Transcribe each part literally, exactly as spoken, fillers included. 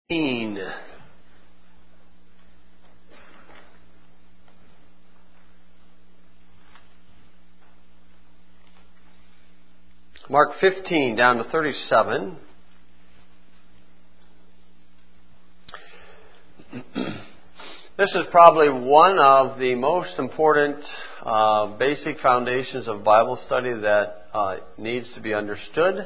fifteen. Mark fifteen down to thirty-seven. This is probably one of the most important uh, basic foundations of Bible study that uh, needs to be understood.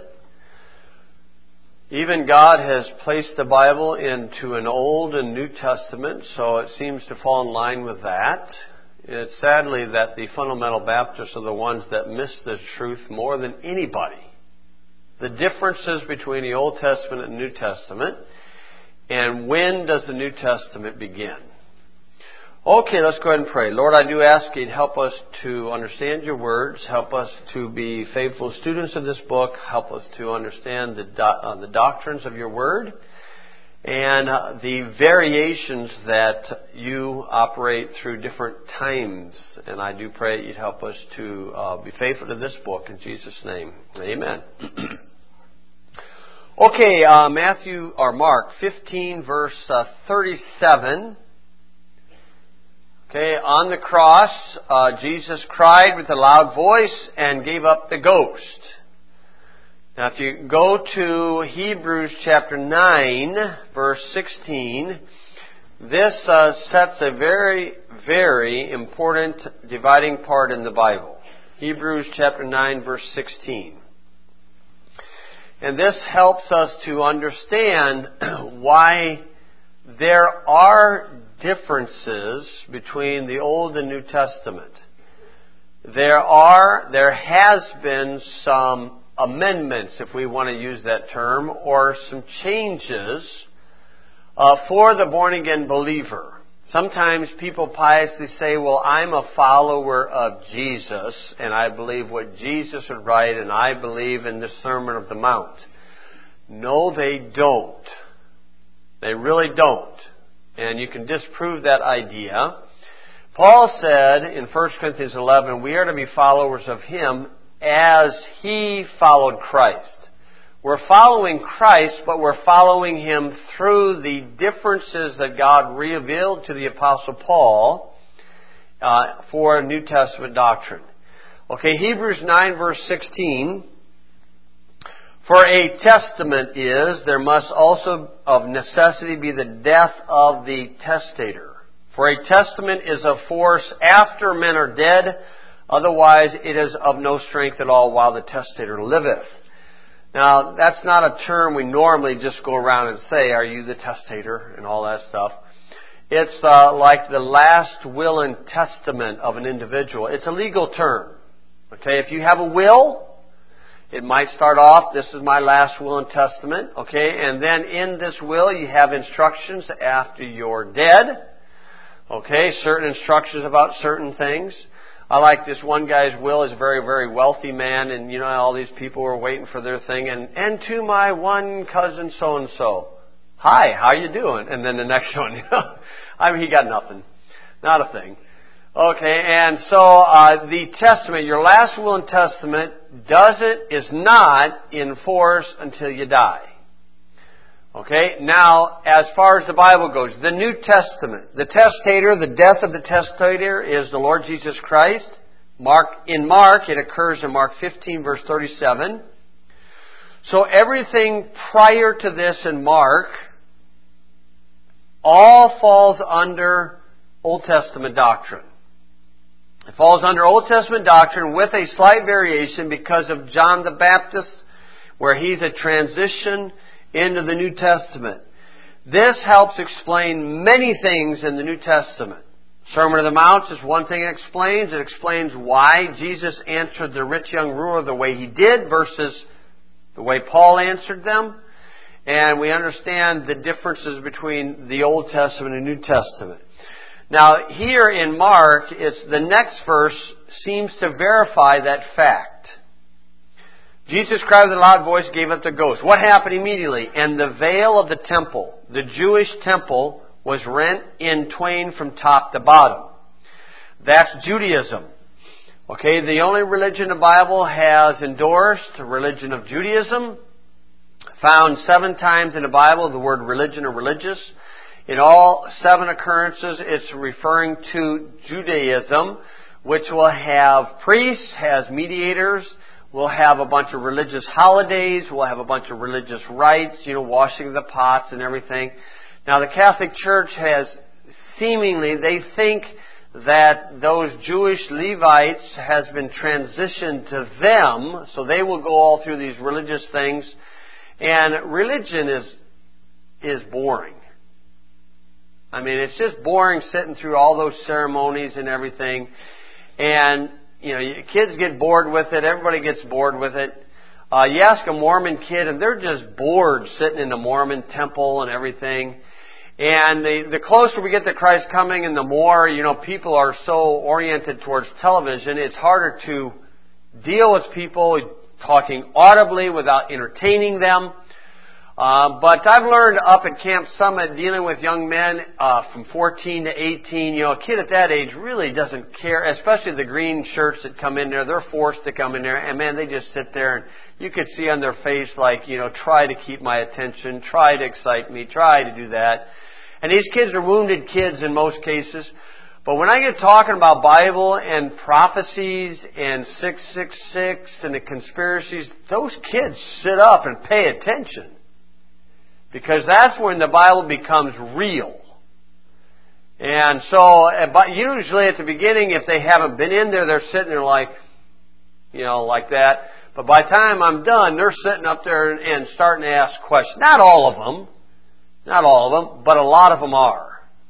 Even God has placed the Bible into an Old and New Testament, so it seems to fall in line with that. It's sadly that the fundamental Baptists are the ones that miss this truth more than anybody. The differences between the Old Testament and New Testament, and when does the New Testament begin? Okay, let's go ahead and pray. Lord, I do ask you to help us to understand your words. Help us to be faithful students of this book. Help us to understand the, do- uh, the doctrines of your word and uh, the variations that you operate through different times. And I do pray you'd help us to uh, be faithful to this book in Jesus' name. Amen. Okay, uh, Matthew or Mark fifteen, verse uh, thirty-seven. Okay, on the cross, uh, Jesus cried with a loud voice and gave up the ghost. Now, if you go to Hebrews chapter nine, verse sixteen, this uh, sets a very, very important dividing part in the Bible. Hebrews chapter nine, verse sixteen. And this helps us to understand why there are differences between the Old and New Testament. There are, there has been some amendments, if we want to use that term, or some changes uh, for the born-again believer. Sometimes people piously say, well, I'm a follower of Jesus, and I believe what Jesus would write, and I believe in the Sermon on the Mount. No, they don't. They really don't. And you can disprove that idea. Paul said in First Corinthians eleven, we are to be followers of Him as He followed Christ. We're following Christ, but we're following Him through the differences that God revealed to the Apostle Paul uh, for New Testament doctrine. Okay, Hebrews nine verse sixteen. For a testament is, there must also of necessity be the death of the testator. For a testament is of force after men are dead, otherwise it is of no strength at all while the testator liveth. Now, that's not a term we normally just go around and say, are you the testator, and all that stuff. It's uh, like the last will and testament of an individual. It's a legal term. Okay, if you have a will, it might start off, this is my last will and testament, okay? And then in this will you have instructions after you're dead, okay? Certain instructions about certain things. I like this one guy's will. He's a very, very wealthy man, and you know, all these people were waiting for their thing. And, and to my one cousin so-and-so, hi, how you doing? And then the next one, you know, I mean, he got nothing. Not a thing. Okay, and so uh, the testament, your last will and testament, doesn't, is not in force until you die. Okay, now, as far as the Bible goes, the New Testament, the testator, the death of the testator is the Lord Jesus Christ. Mark, in Mark, it occurs in Mark fifteen, verse thirty-seven. So everything prior to this in Mark all falls under Old Testament doctrine. It falls under Old Testament doctrine with a slight variation because of John the Baptist, where he's a transition into the New Testament. This helps explain many things in the New Testament. Sermon on the Mount is one thing it explains. It explains why Jesus answered the rich young ruler the way he did versus the way Paul answered them. And we understand the differences between the Old Testament and New Testament. Now, here in Mark, it's the next verse seems to verify that fact. Jesus cried with a loud voice, gave up the ghost. What happened immediately? And the veil of the temple, the Jewish temple, was rent in twain from top to bottom. That's Judaism. Okay, the only religion the Bible has endorsed, the religion of Judaism. Found seven times in the Bible, the word religion or religious. In all seven occurrences, it's referring to Judaism, which will have priests, has mediators, will have a bunch of religious holidays, will have a bunch of religious rites, you know, washing the pots and everything. Now, the Catholic Church has seemingly, they think that those Jewish Levites has been transitioned to them, so they will go all through these religious things. And religion is is boring. I mean, it's just boring sitting through all those ceremonies and everything. And, you know, kids get bored with it. Everybody gets bored with it. Uh, you ask a Mormon kid, and they're just bored sitting in the Mormon temple and everything. And the, the closer we get to Christ coming and the more, you know, people are so oriented towards television, it's harder to deal with people talking audibly without entertaining them. Uh, but I've learned up at Camp Summit dealing with young men uh, from fourteen to eighteen, you know, a kid at that age really doesn't care, especially the green shirts that come in there. They're forced to come in there, and man, they just sit there, and you could see on their face like, you know, try to keep my attention, try to excite me, try to do that. And these kids are wounded kids in most cases. But when I get talking about Bible and prophecies and six six six and the conspiracies, those kids sit up and pay attention. Because that's when the Bible becomes real. And so, but usually at the beginning, if they haven't been in there, they're sitting there like, you know, like that. But by the time I'm done, they're sitting up there and starting to ask questions. Not all of them. Not all of them, but a lot of them are.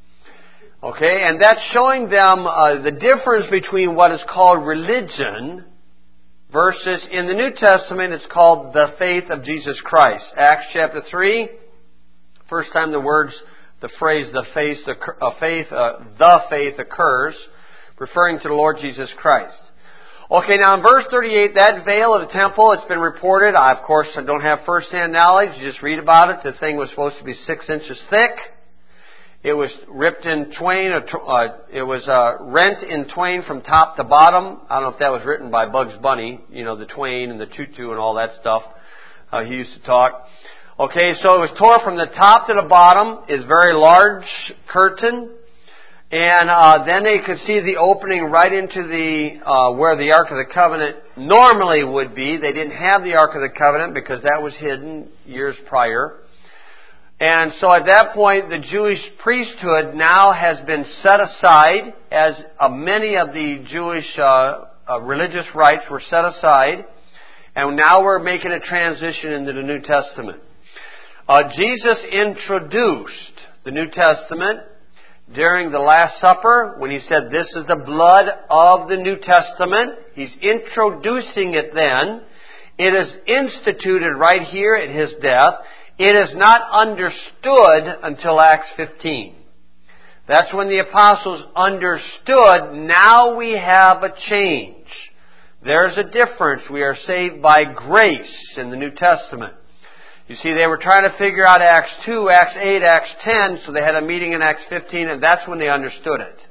Okay, and that's showing them uh, the difference between what is called religion versus, in the New Testament, it's called the faith of Jesus Christ. Acts chapter three, first time the words, the phrase, the faith, uh, faith uh, the faith occurs, referring to the Lord Jesus Christ. Okay, now in verse thirty-eight, that veil of the temple, it's been reported. I, of course, I don't have first-hand knowledge. You just read about it. The thing was supposed to be six inches thick. It was ripped in twain. Uh, it was uh, rent in twain from top to bottom. I don't know if that was written by Bugs Bunny. You know, the twain and the tutu and all that stuff. Uh, he used to talk. Okay, so it was tore from the top to the bottom. It's a very large curtain. And uh, then they could see the opening right into the uh, where the Ark of the Covenant normally would be. They didn't have the Ark of the Covenant because that was hidden years prior. And so at that point, the Jewish priesthood now has been set aside, as uh, many of the Jewish uh, uh, religious rites were set aside. And now we're making a transition into the New Testament. Uh, Jesus introduced the New Testament during the Last Supper, when he said, "This is the blood of the New Testament." He's introducing it then. It is instituted right here at his death. It is not understood until Acts fifteen. That's when the apostles understood, now we have a change. There's a difference. We are saved by grace in the New Testament. You see, they were trying to figure out Acts two, Acts eight, Acts ten, so they had a meeting in Acts fifteen, and that's when they understood it.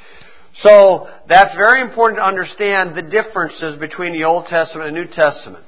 So, that's very important to understand the differences between the Old Testament and New Testament.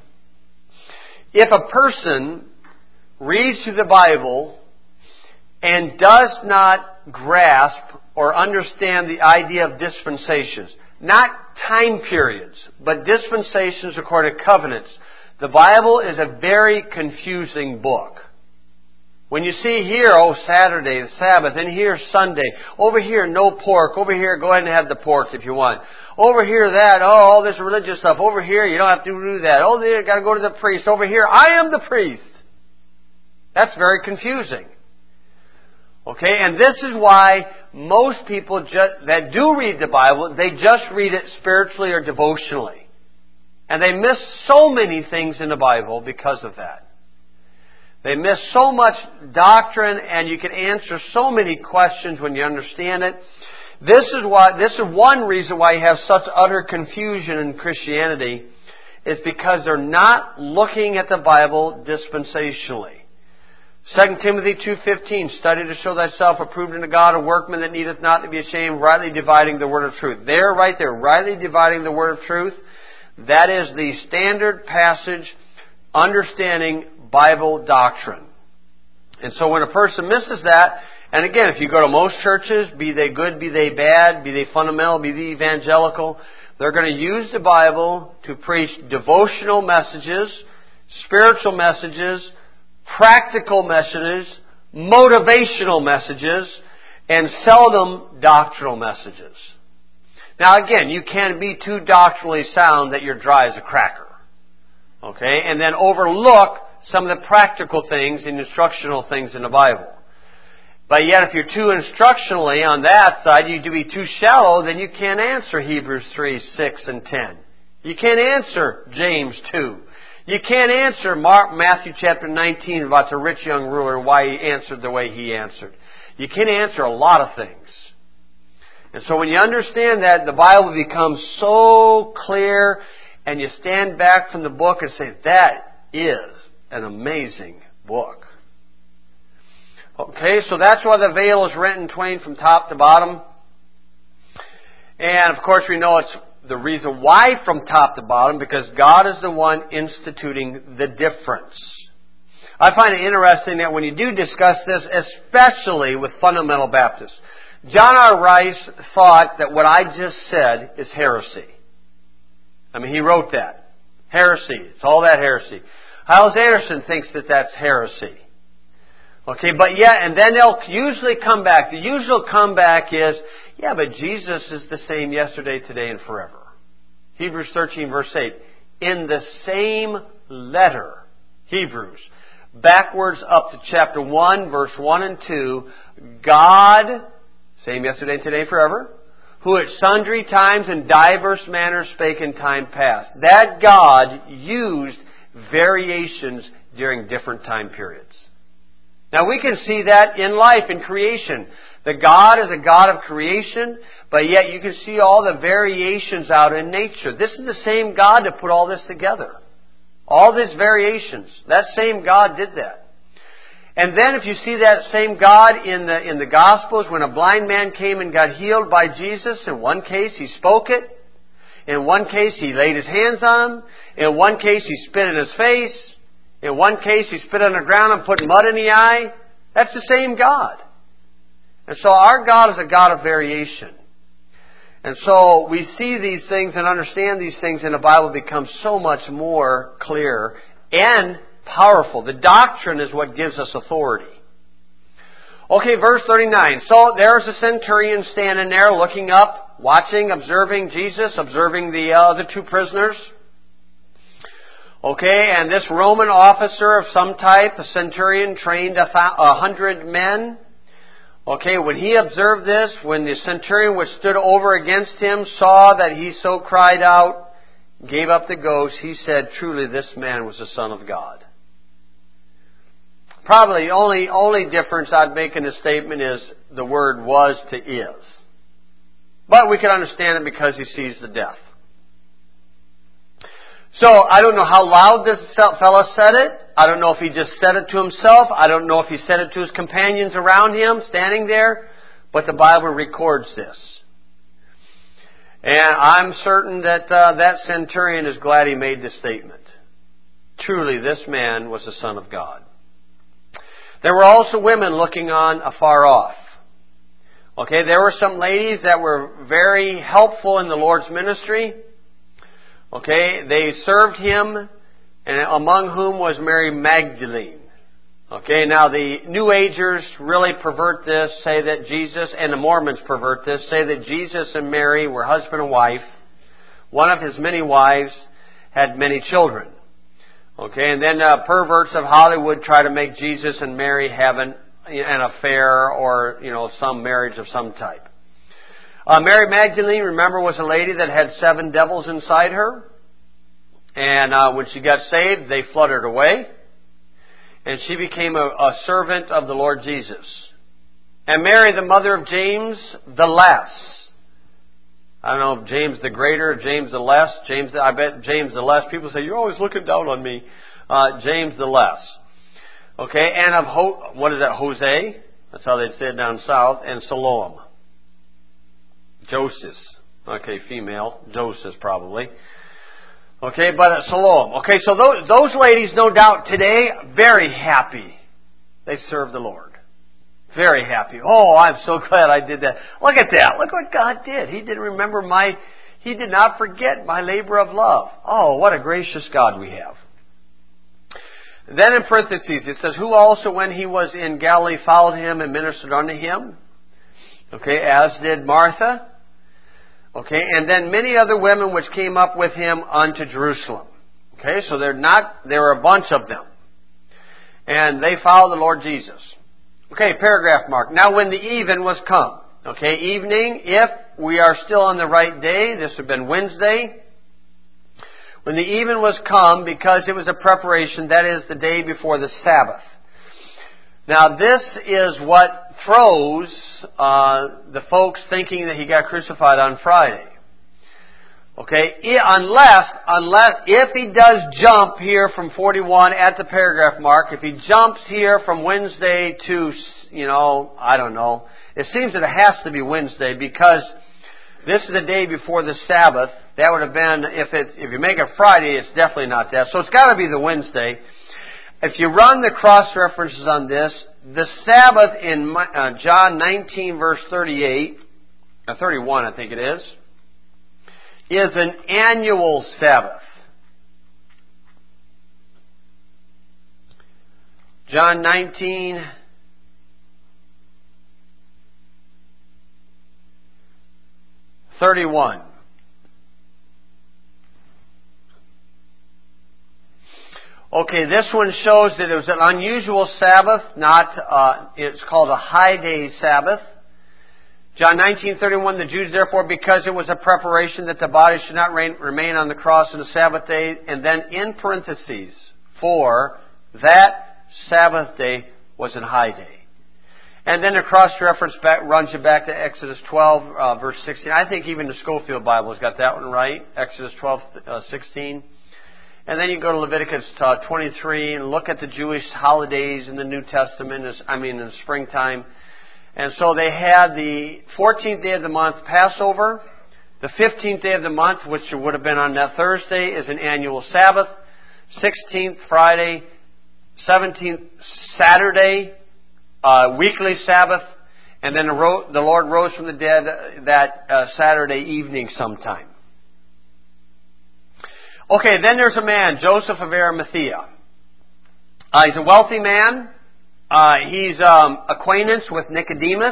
If a person reads through the Bible and does not grasp or understand the idea of dispensations, not time periods, but dispensations according to covenants, the Bible is a very confusing book. When you see here, oh, Saturday, the Sabbath, and here, Sunday, over here, no pork, over here, go ahead and have the pork if you want. Over here, that, oh, all this religious stuff. Over here, you don't have to do that. Oh, you got to go to the priest. Over here, I am the priest. That's very confusing. Okay, and this is why most people just, that do read the Bible, they just read it spiritually or devotionally. And they miss so many things in the Bible because of that. They miss so much doctrine, and you can answer so many questions when you understand it. This is why, this is one reason why you have such utter confusion in Christianity, is because they're not looking at the Bible dispensationally. Second Timothy two fifteen, study to show thyself approved unto God, a workman that needeth not to be ashamed, rightly dividing the word of truth. There, right there, rightly dividing the word of truth. That is the standard passage understanding Bible doctrine. And so when a person misses that, and again, if you go to most churches, be they good, be they bad, be they fundamental, be they evangelical, they're going to use the Bible to preach devotional messages, spiritual messages, practical messages, motivational messages, and seldom doctrinal messages. Now again, you can't be too doctrinally sound that you're dry as a cracker. Okay? And then overlook some of the practical things and instructional things in the Bible. But yet if you're too instructionally on that side, you do be too shallow, then you can't answer Hebrews three, six, and ten. You can't answer James two. You can't answer Mark, Matthew chapter nineteen about the rich young ruler, why he answered the way he answered. You can't answer a lot of things. And so when you understand that, the Bible becomes so clear, and you stand back from the book and say, that is an amazing book. Okay, so that's why the veil is rent in twain from top to bottom. And of course we know it's the reason why from top to bottom, because God is the one instituting the difference. I find it interesting that when you do discuss this, especially with fundamental Baptists, John R. Rice thought that what I just said is heresy. I mean, he wrote that. Heresy. It's all that heresy. Hyles Anderson thinks that that's heresy. Okay, but yeah, and then they'll usually come back. The usual comeback is, yeah, but Jesus is the same yesterday, today, and forever. Hebrews thirteen, verse eight. In the same letter, Hebrews, backwards up to chapter one, verse one and two, God, same yesterday, today, forever, who at sundry times and diverse manners spake in time past. That God used variations during different time periods. Now we can see that in life, in creation. The God is a God of creation, but yet you can see all the variations out in nature. This is the same God that put all this together. All these variations. That same God did that. And then if you see that same God in the, in the Gospels, when a blind man came and got healed by Jesus, in one case he spoke it. In one case he laid his hands on him. In one case he spit in his face. In one case, he spit on the ground and put mud in the eye. That's the same God. And so our God is a God of variation. And so we see these things and understand these things, and the Bible becomes so much more clear and powerful. The doctrine is what gives us authority. Okay, verse thirty-nine. So there's a centurion standing there looking up, watching, observing Jesus, observing the other two prisoners. Okay, and this Roman officer of some type, a centurion, trained a, th- a hundred men. Okay, when he observed this, when the centurion which stood over against him saw that he so cried out, gave up the ghost, he said, truly this man was the Son of God. Probably the only, only difference I'd make in this statement is the word was to is. But we can understand it because he sees the death. So, I don't know how loud this fellow said it. I don't know if he just said it to himself. I don't know if he said it to his companions around him, standing there. But the Bible records this. And I'm certain that uh, that centurion is glad he made this statement. Truly, this man was the Son of God. There were also women looking on afar off. Okay, there were some ladies that were very helpful in the Lord's ministry. Okay, they served Him, and among whom was Mary Magdalene. Okay, now the New Agers really pervert this, say that Jesus, and the Mormons pervert this, say that Jesus and Mary were husband and wife. One of his many wives had many children. Okay, and then uh, perverts of Hollywood try to make Jesus and Mary have an, an affair or, you know, some marriage of some type. Uh, Mary Magdalene, remember, was a lady that had seven devils inside her. And uh, when she got saved, they fluttered away. And she became a, a servant of the Lord Jesus. And Mary, the mother of James the Less. I don't know if James the Greater, James the Less. James, I bet James the Less. People say, you're always looking down on me. Uh, James the Less. Okay, and of, Ho- what is that, Jose? That's how they'd say it down south. And Salome. Joseph. Okay, female. Joseph probably. Okay, but at Siloam. Okay, so those, those ladies, no doubt, today, very happy. They serve the Lord. Very happy. Oh, I'm so glad I did that. Look at that. Look what God did. He didn't remember my, He did not forget my labor of love. Oh, what a gracious God we have. Then in parentheses, it says, who also when he was in Galilee followed him and ministered unto him. Okay, as did Martha. Okay, and then many other women which came up with him unto Jerusalem. Okay, so they're not, there were a bunch of them. And they followed the Lord Jesus. Okay, paragraph mark. Now when the even was come. Okay, evening, if we are still on the right day, this would have been Wednesday. When the even was come, because it was a preparation, that is the day before the Sabbath. Now this is what throws uh, the folks thinking that he got crucified on Friday. Okay, unless, unless, if he does jump here from forty-one at the paragraph mark, if he jumps here from Wednesday to, you know, I don't know, it seems that it has to be Wednesday because this is the day before the Sabbath. That would have been, if it, if you make it Friday, it's definitely not that. So it's got to be the Wednesday. If you run the cross references on this, the Sabbath in uh, John nineteen verse thirty-eight, uh, thirty-one I think it is, is an annual Sabbath. John nineteen, thirty-one. Okay, this one shows that it was an unusual Sabbath, not, uh, it's called a high day Sabbath. John nineteen thirty-one, the Jews therefore, because it was a preparation that the body should not reign, remain on the cross on the Sabbath day, and then in parentheses, for that Sabbath day was a high day. And then the cross-reference back, runs you back to Exodus twelve, uh, verse sixteen. I think even the Schofield Bible's got that one right, Exodus twelve, uh, sixteen. And then you go to Leviticus uh, twenty-three and look at the Jewish holidays in the New Testament, I mean in the springtime. And so they had the fourteenth day of the month, Passover. The fifteenth day of the month, which would have been on that Thursday, is an annual Sabbath. sixteenth, Friday. seventeenth, Saturday, uh, weekly Sabbath. And then the, ro- the Lord rose from the dead that uh, Saturday evening sometime. Okay, then there's a man, Joseph of Arimathea. Uh, he's a wealthy man. Uh, he's um, acquaintance with Nicodemus.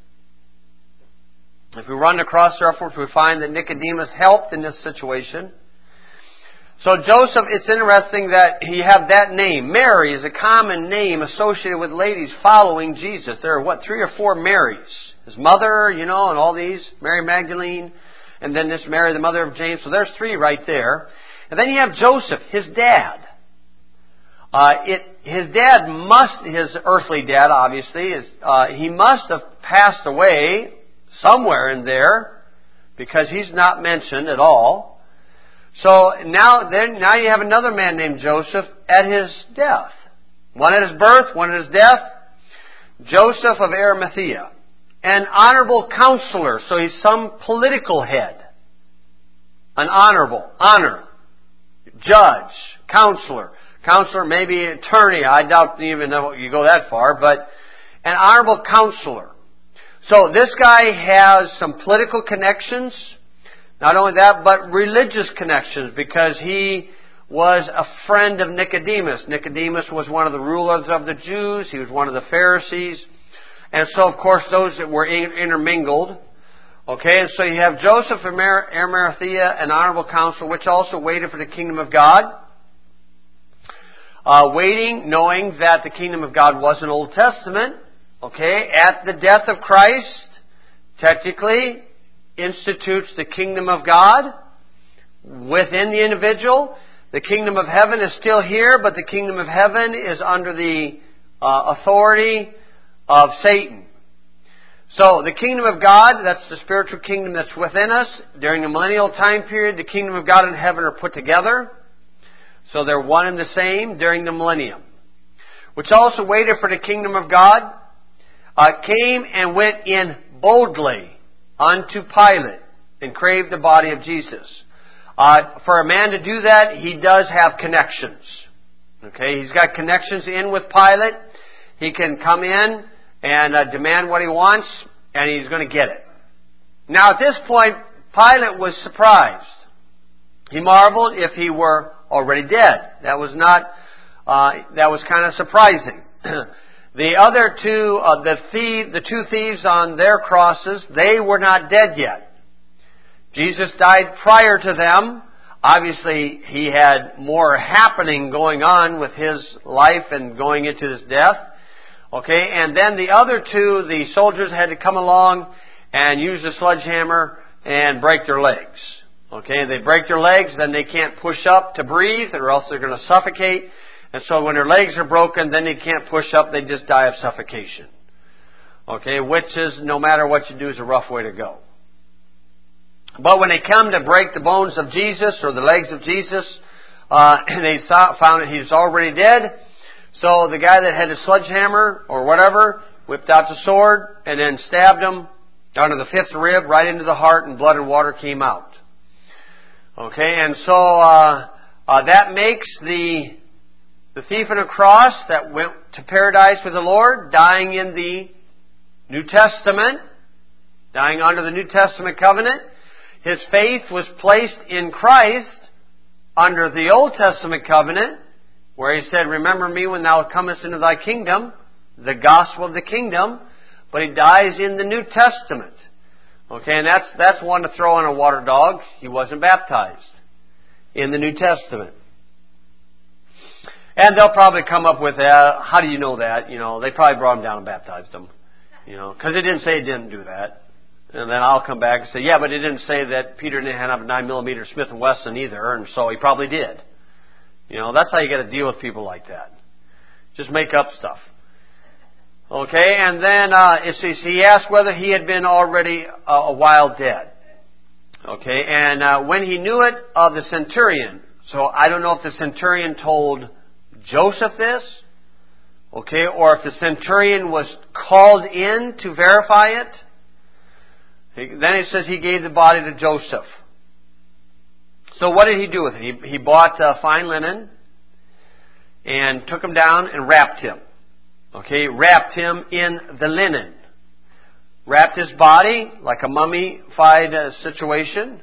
If we run the cross reference, we find that Nicodemus helped in this situation. So Joseph, it's interesting that he have that name. Mary is a common name associated with ladies following Jesus. There are, what, three or four Marys. His mother, you know, and all these. Mary Magdalene, and then this Mary, the mother of James. So there's three right there. And then you have Joseph, his dad. Uh, it, his dad must, his earthly dad obviously, is, uh, he must have passed away somewhere in there because he's not mentioned at all. So now, then, now you have another man named Joseph at his death. One at his birth, one at his death. Joseph of Arimathea. An honorable counselor, so he's some political head. An honorable, honor. Judge, counselor. Counselor, maybe attorney. I doubt you even know you go that far, but an honorable counselor. So this guy has some political connections. Not only that, but religious connections, because he was a friend of Nicodemus. Nicodemus was one of the rulers of the Jews. He was one of the Pharisees. And so, of course, those that were intermingled. Okay, and so you have Joseph of Arimathea, an honorable counselor, which also waited for the kingdom of God. Uh, waiting, knowing that the kingdom of God was an Old Testament. Okay, at the death of Christ, technically, institutes the kingdom of God within the individual. The kingdom of heaven is still here, but the kingdom of heaven is under the uh, authority of Satan. So the kingdom of God, that's the spiritual kingdom that's within us. During the millennial time period, the kingdom of God and heaven are put together. So they're one and the same during the millennium. Which also waited for the kingdom of God, uh, came and went in boldly unto Pilate and craved the body of Jesus. Uh, for a man to do that, he does have connections. Okay, he's got connections in with Pilate. He can come in and uh, demand what he wants, and he's going to get it. Now, at this point, Pilate was surprised. He marveled if he were already dead. That was not. Uh, that was kind of surprising. The other two, uh, the thief, the two thieves on their crosses, they were not dead yet. Jesus died prior to them. Obviously, he had more happening going on with his life and going into his death. Okay, and then the other two, the soldiers had to come along and use a sledgehammer and break their legs. Okay, they break their legs, then they can't push up to breathe, or else they're going to suffocate. And so when their legs are broken, then they can't push up, they just die of suffocation. Okay, which is, no matter what you do, is a rough way to go. But when they come to break the bones of Jesus, or the legs of Jesus, uh, they saw, found that he was already dead. So the guy that had a sledgehammer, or whatever, whipped out the sword, and then stabbed him under the fifth rib, right into the heart, and blood and water came out. Okay, and so uh, uh, that makes the the thief on a cross that went to paradise with the Lord, dying in the New Testament, dying under the New Testament covenant. His faith was placed in Christ under the Old Testament covenant, where he said, "Remember me when thou comest into thy kingdom," the gospel of the kingdom. But he dies in the New Testament. Okay, and that's that's one to throw on a water dog. He wasn't baptized in the New Testament. And they'll probably come up with, uh, how do you know that? You know, they probably brought him down and baptized him. You know, because it didn't say it didn't do that. And then I'll come back and say, yeah, but it didn't say that Peter didn't have a nine millimeter Smith and Wesson either, and so he probably did. You know, that's how you got to deal with people like that. Just make up stuff. Okay, and then uh, it says he asked whether he had been already uh, a while dead. Okay, and uh, when he knew it of the centurion, so I don't know if the centurion told Joseph this, okay, or if the centurion was called in to verify it. Then it says he gave the body to Joseph. So what did he do with it? He, he bought uh, fine linen and took him down and wrapped him. Okay, wrapped him in the linen. Wrapped his body like a mummified uh, situation.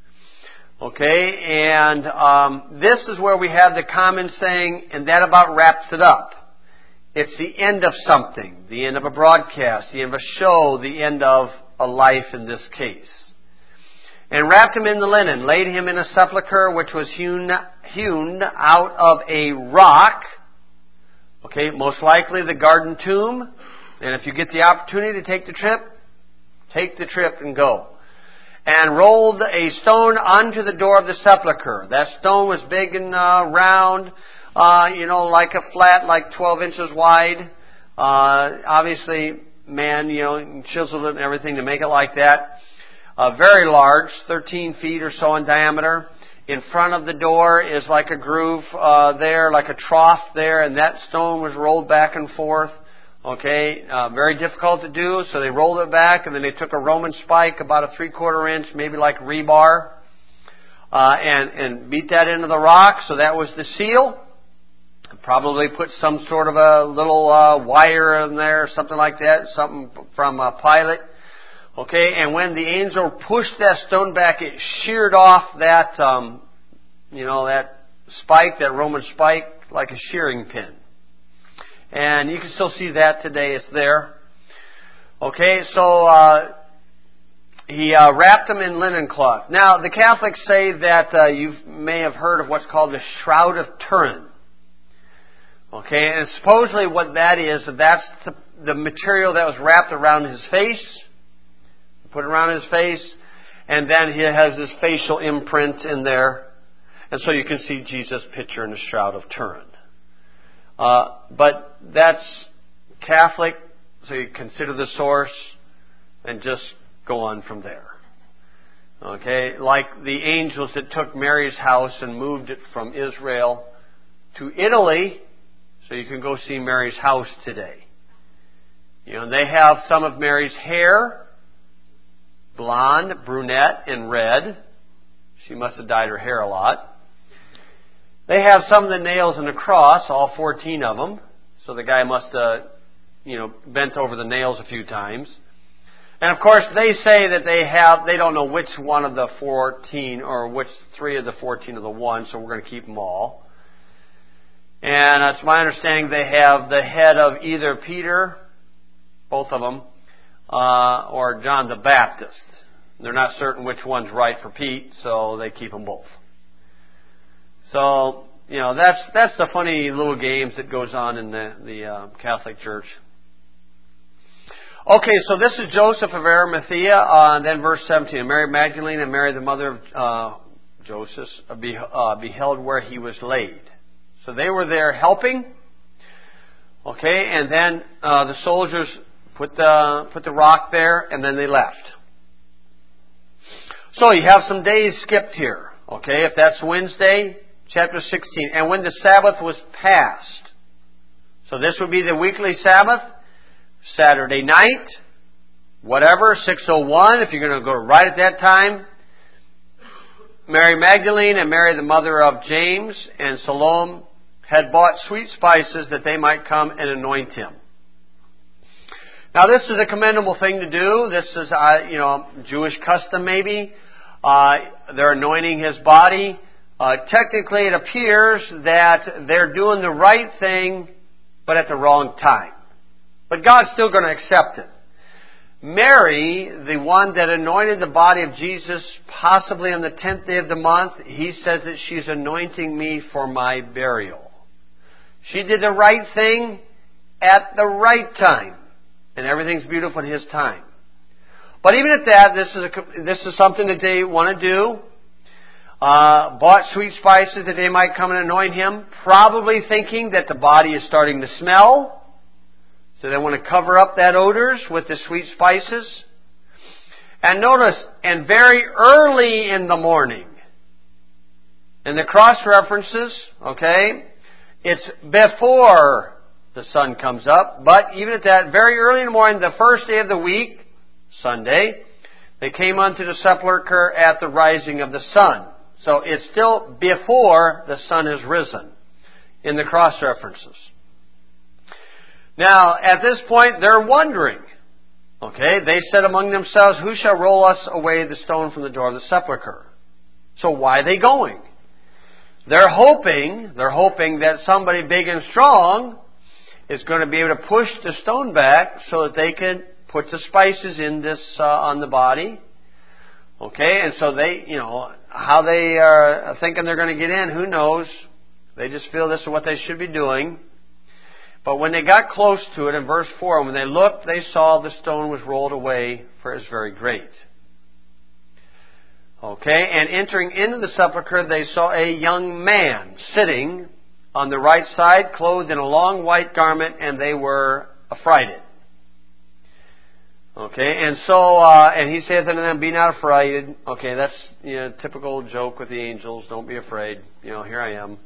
Okay, and um, this is where we have the common saying, and that about wraps it up. It's the end of something, the end of a broadcast, the end of a show, the end of a life in this case. And wrapped him in the linen, laid him in a sepulchre which was hewn, hewn out of a rock. Okay, most likely the garden tomb. And if you get the opportunity to take the trip, take the trip and go. And rolled a stone unto the door of the sepulchre. That stone was big and uh, round, uh, you know, like a flat, like twelve inches wide. Uh, obviously, man, you know, chiseled it and everything to make it like that. Uh, very large, thirteen feet or so in diameter. In front of the door is like a groove uh, there, like a trough there, and that stone was rolled back and forth. Okay, uh, very difficult to do, so they rolled it back, and then they took a Roman spike, about a three-quarter inch, maybe like rebar, uh, and, and beat that into the rock, so that was the seal. Probably put some sort of a little uh, wire in there, something like that, something from uh, Pilate. Okay, and when the angel pushed that stone back, it sheared off that, um, you know, that spike, that Roman spike, like a shearing pin. And you can still see that today. It's there. Okay, so uh, he uh, wrapped them in linen cloth. Now, the Catholics say that uh, you may have heard of what's called the Shroud of Turin. Okay, and supposedly what that is, that's the, the material that was wrapped around his face, put it around his face, and then he has his facial imprint in there. And so you can see Jesus' picture in the Shroud of Turin. Uh, but that's Catholic, so you consider the source and just go on from there. Okay, like the angels that took Mary's house and moved it from Israel to Italy, so you can go see Mary's house today. You know, they have some of Mary's hair, blonde, brunette, and red. She must have dyed her hair a lot. They have some of the nails in the cross, all fourteen of them. So the guy must have, you know, bent over the nails a few times. And of course, they say that they have, they don't know which one of the fourteen or which three of the fourteen of the one, so we're going to keep them all. And it's my understanding they have the head of either Peter, both of them, uh, or John the Baptist. They're not certain which one's right for Pete, so they keep them both. So, you know, that's that's the funny little games that goes on in the, the uh, Catholic Church. Okay, so this is Joseph of Arimathea, uh, and then verse seventeen. And Mary Magdalene and Mary, the mother of uh, Joseph, uh, be, uh, beheld where he was laid. So they were there helping. Okay, and then uh, the soldiers put the put the rock there, and then they left. So you have some days skipped here. Okay, if that's Wednesday, chapter sixteen. And when the Sabbath was passed. So this would be the weekly Sabbath. Saturday night, whatever, six oh one, if you're going to go right at that time. Mary Magdalene and Mary, the mother of James and Salome, had bought sweet spices that they might come and anoint him. Now, this is a commendable thing to do. This is, uh, you know, Jewish custom maybe. Uh, they're anointing his body. Uh, technically, it appears that they're doing the right thing, but at the wrong time. But God's still going to accept it. Mary, the one that anointed the body of Jesus, possibly on the tenth day of the month, he says that she's anointing me for my burial. She did the right thing at the right time. And everything's beautiful in His time. But even at that, this is a, this is something that they want to do. Uh, bought sweet spices that they might come and anoint Him, probably thinking that the body is starting to smell. So they want to cover up that odors with the sweet spices. And notice, and very early in the morning, in the cross references, okay, it's before the sun comes up. But even at that, very early in the morning, the first day of the week, Sunday, they came unto the sepulchre at the rising of the sun. So it's still before the sun has risen in the cross references. Now, at this point, they're wondering. Okay, they said among themselves, who shall roll us away the stone from the door of the sepulchre? So why are they going? They're hoping, they're hoping that somebody big and strong is going to be able to push the stone back so that they can put the spices in this uh, on the body. Okay, and so they, you know, how they are thinking they're going to get in, who knows? They just feel this is what they should be doing. But when they got close to it, in verse four, when they looked, they saw the stone was rolled away, for it was very great. Okay, and entering into the sepulchre, they saw a young man sitting on the right side, clothed in a long white garment, and they were affrighted. Okay, and so, uh, and he saith unto them, be not affrighted. Okay, that's, you know, typical joke with the angels. Don't be afraid. You know, here I am.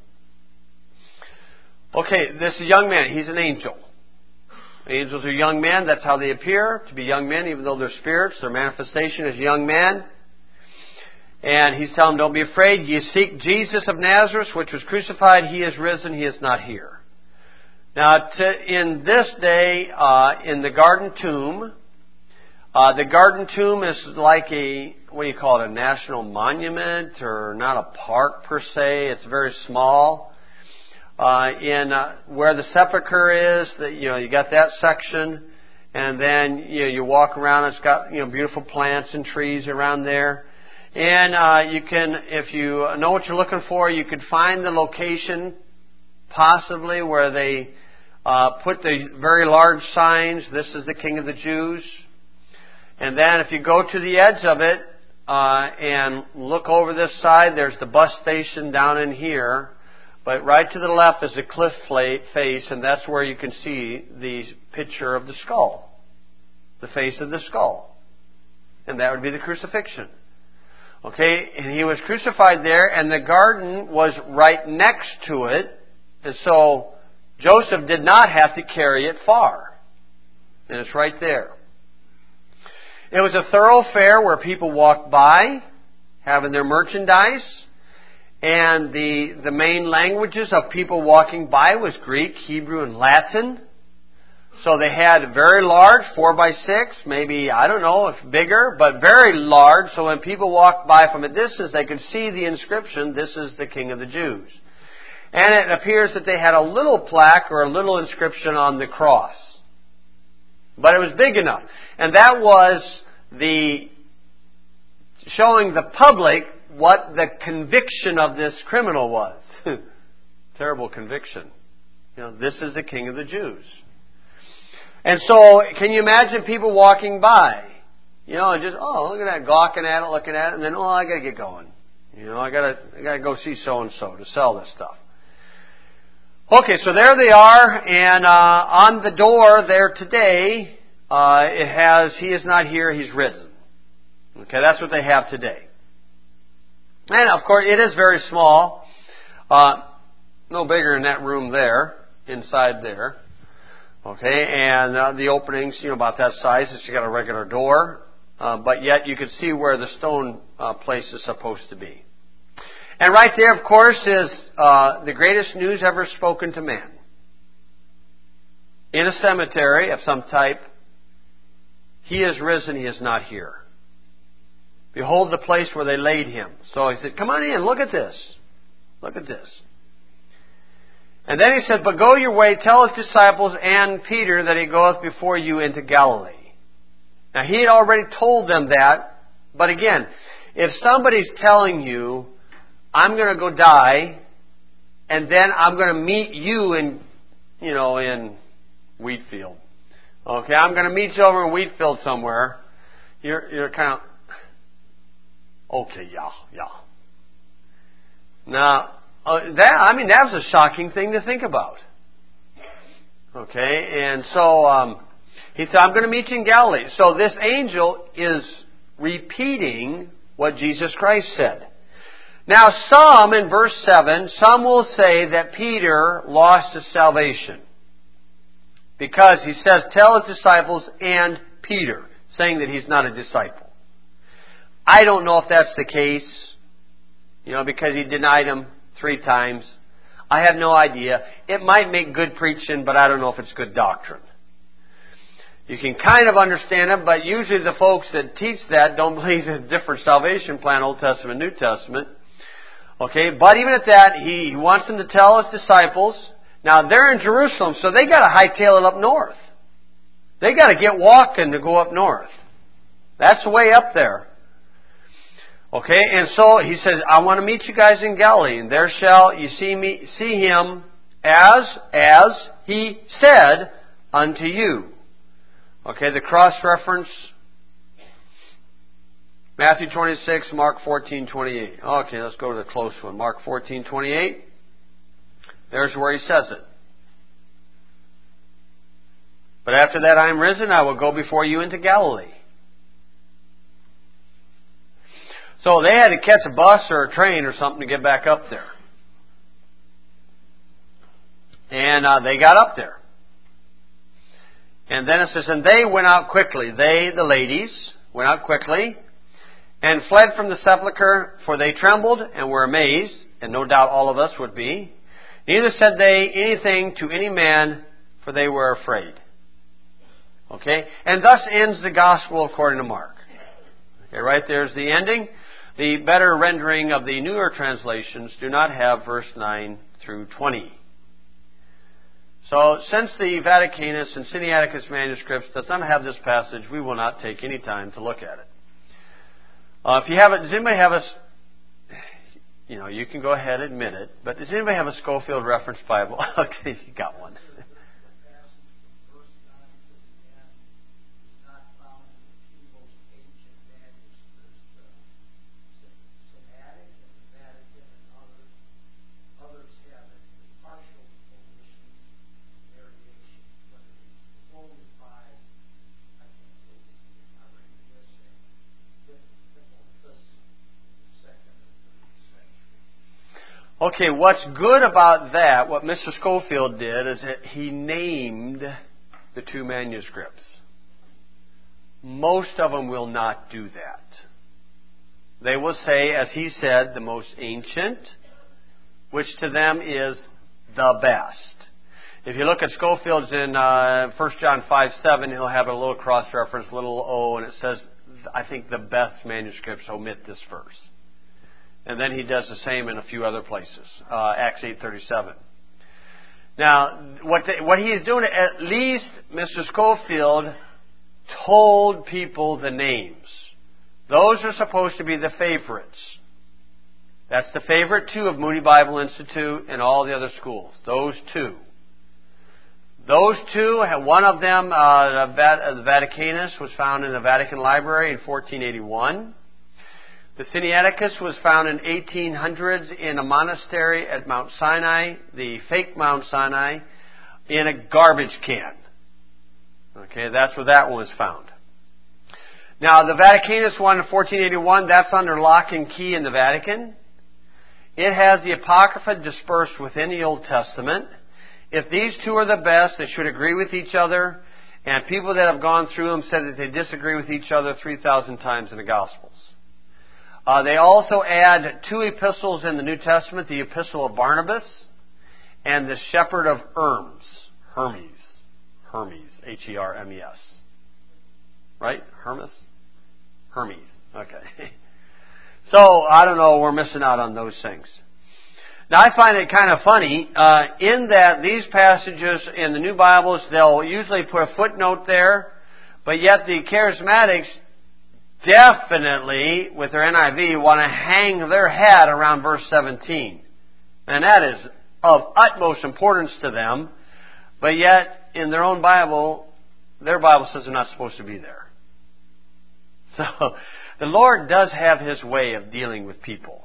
Okay, this young man, he's an angel. Angels are young men. That's how they appear, to be young men, even though they're spirits. Their manifestation is young man. And he's telling them, don't be afraid. Ye seek Jesus of Nazareth, which was crucified. He is risen. He is not here. Now, to, in this day, uh, in the garden tomb, uh, the garden tomb is like a, what do you call it, a national monument, or not a park per se. It's very small. Uh, in uh, where the sepulchre is, that, you know, you got that section, and then you know, you walk around. It's got, you know, beautiful plants and trees around there, and uh, you can, if you know what you're looking for, you could find the location, possibly where they uh, put the very large signs. This is the King of the Jews, and then if you go to the edge of it uh, and look over this side, there's the bus station down in here. But right to the left is a cliff face, and that's where you can see the picture of the skull. The face of the skull. And that would be the crucifixion. Okay, and he was crucified there, and the garden was right next to it. And so Joseph did not have to carry it far. And it's right there. It was a thoroughfare where people walked by, having their merchandise. And the, the main languages of people walking by was Greek, Hebrew, and Latin. So they had very large, four by six, maybe, I don't know, if bigger, but very large. So when people walked by from a distance, they could see the inscription, "This is the King of the Jews." And it appears that they had a little plaque or a little inscription on the cross. But it was big enough. And that was the showing the public what the conviction of this criminal was. Terrible conviction. You know, this is the King of the Jews. And so, can you imagine people walking by? You know, and just, oh, look at that, gawking at it, looking at it, and then, oh, I gotta get going. You know, I gotta, I gotta go see so-and-so to sell this stuff. Okay, so there they are, and uh, on the door there today, uh, it has, "He is not here, He's risen." Okay, that's what they have today. And, of course, it is very small. Uh, no bigger than that room there, inside there. Okay, and uh, the openings, you know, about that size. It's got a regular door. Uh, but yet you can see where the stone uh, place is supposed to be. And right there, of course, is uh, the greatest news ever spoken to man. In a cemetery of some type, "He is risen, He is not here. Behold the place where they laid Him." So He said, "Come on in, look at this. Look at this." And then He said, "But go your way, tell His disciples and Peter that He goeth before you into Galilee." Now, He had already told them that. But again, if somebody's telling you, "I'm going to go die, and then I'm going to meet you in, you know, in Wheatfield. Okay, I'm going to meet you over in Wheatfield somewhere," You're, you're kind of, okay, yeah, yeah. Now, uh, that, I mean, that was a shocking thing to think about. Okay, and so um, He said, "I'm going to meet you in Galilee." So this angel is repeating what Jesus Christ said. Now, some, in verse seven, some will say that Peter lost his salvation. Because he says, "Tell His disciples and Peter," saying that he's not a disciple. I don't know if that's the case, you know, because he denied Him three times. I have no idea. It might make good preaching, but I don't know if it's good doctrine. You can kind of understand it, but usually the folks that teach that don't believe in a different salvation plan, Old Testament, New Testament. Okay, but even at that, he wants them to tell His disciples. Now, they're in Jerusalem, so they got to hightail it up north. They got to get walking to go up north. That's way up there. Okay, and so He says, "I want to meet you guys in Galilee, and there shall you see me see Him as as He said unto you." Okay, the cross-reference, Matthew twenty-six, Mark fourteen, twenty-eight. Okay, let's go to the close one. Mark fourteen, twenty-eight. There's where He says it. "But after that I am risen, I will go before you into Galilee." So they had to catch a bus or a train or something to get back up there. And uh, they got up there. And then it says, "And they went out quickly." They, the ladies, went out quickly and fled from the sepulchre, for they trembled and were amazed, and no doubt all of us would be. Neither said they anything to any man, for they were afraid. Okay? And thus ends the Gospel according to Mark. Okay, right there's the ending. The better rendering of the newer translations do not have verse nine through twenty. So, since the Vaticanus and Sinaiticus manuscripts does not have this passage, we will not take any time to look at it. Uh, if you have it, does anybody have a, you know, you can go ahead and admit it, but does anybody have a Scofield Reference Bible? Okay, you got one. Okay, what's good about that, what Mister Scofield did, is that he named the two manuscripts. Most of them will not do that. they will say, as he said, the most ancient, which to them is the best. If you look at Scofield's in uh, First John five seven, he'll have a little cross-reference, little O, and it says, I think the best manuscripts omit this verse. And then he does the same in a few other places. Uh, Acts eight thirty-seven. Now, what the, what he is doing, at least Mister Scofield told people the names. Those are supposed to be the favorites. That's the favorite two of Moody Bible Institute and all the other schools. Those two. Those two, one of them, uh, the Vaticanus, was found in the Vatican Library in fourteen eighty-one. The Sinaiticus was found in eighteen hundreds in a monastery at Mount Sinai, the fake Mount Sinai, in a garbage can. Okay, that's where that one was found. Now, the Vaticanus one in fourteen eighty-one, that's under lock and key in the Vatican. It has the Apocrypha dispersed within the Old Testament. If these two are the best, they should agree with each other. And people that have gone through them said that they disagree with each other three thousand times in the Gospels. Uh, they also add two epistles in the New Testament, the Epistle of Barnabas and the Shepherd of Hermes. Hermes. Hermes. H E R M E S. Right? Hermes? Hermes. Okay. So, I don't know, we're missing out on those things. Now, I find it kind of funny, uh, in that these passages in the New Bibles, they'll usually put a footnote there, but yet the Charismatics definitely, with their N I V, want to hang their hat around verse seventeen. And that is of utmost importance to them, but yet, in their own Bible, their Bible says they're not supposed to be there. So, the Lord does have His way of dealing with people.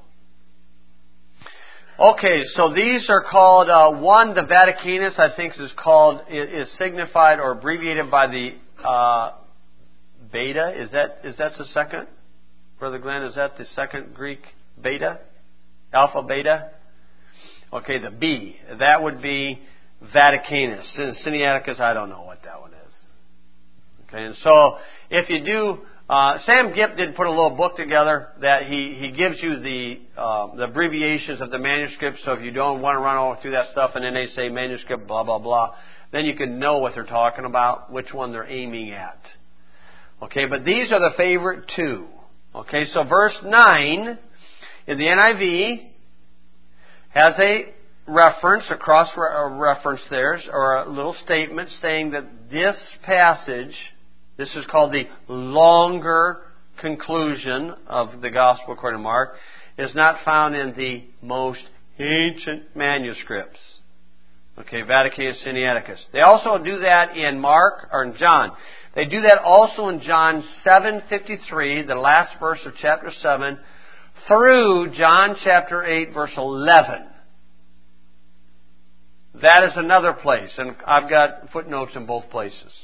Okay, so these are called, uh, one, the Vaticanus, I think is called, is signified or abbreviated by the uh, beta. Is that is that the second? Brother Glenn, is that the second Greek beta? Alpha, beta? Okay, the B. That would be Vaticanus. Sinaiticus, I don't know what that one is. Okay, and so if you do... Uh, Sam Gipp did put a little book together that he, he gives you the, uh, the abbreviations of the manuscript, so if you don't want to run all through that stuff and then they say manuscript blah, blah, blah, then you can know what they're talking about, which one they're aiming at. Okay, but these are the favorite two. Okay, so verse nine in the N I V has a reference, a cross reference there, or a little statement saying that this passage... This is called the longer conclusion of the Gospel according to Mark, is not found in the most ancient manuscripts. Okay, Vaticanus, Sinaiticus. They also do that in Mark, or in John. They do that also in John seven fifty-three, the last verse of chapter seven, through John chapter eight, verse eleven. That is another place, and I've got footnotes in both places.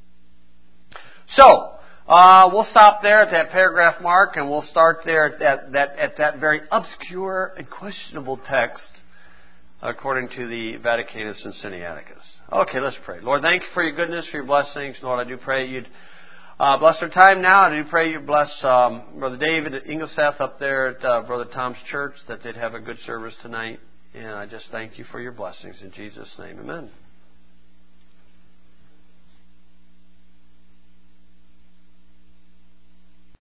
So, uh, we'll stop there at that paragraph mark, and we'll start there at that, that, at that very obscure and questionable text, according to the Vaticanus and Sinaiticus. Okay, let's pray. Lord, thank you for your goodness, for your blessings. Lord, I do pray you'd uh, bless our time now. I do pray you'd bless um, Brother David at Ingleseth up there at uh, Brother Tom's church, that they'd have a good service tonight. And I just thank you for your blessings. In Jesus' name, amen.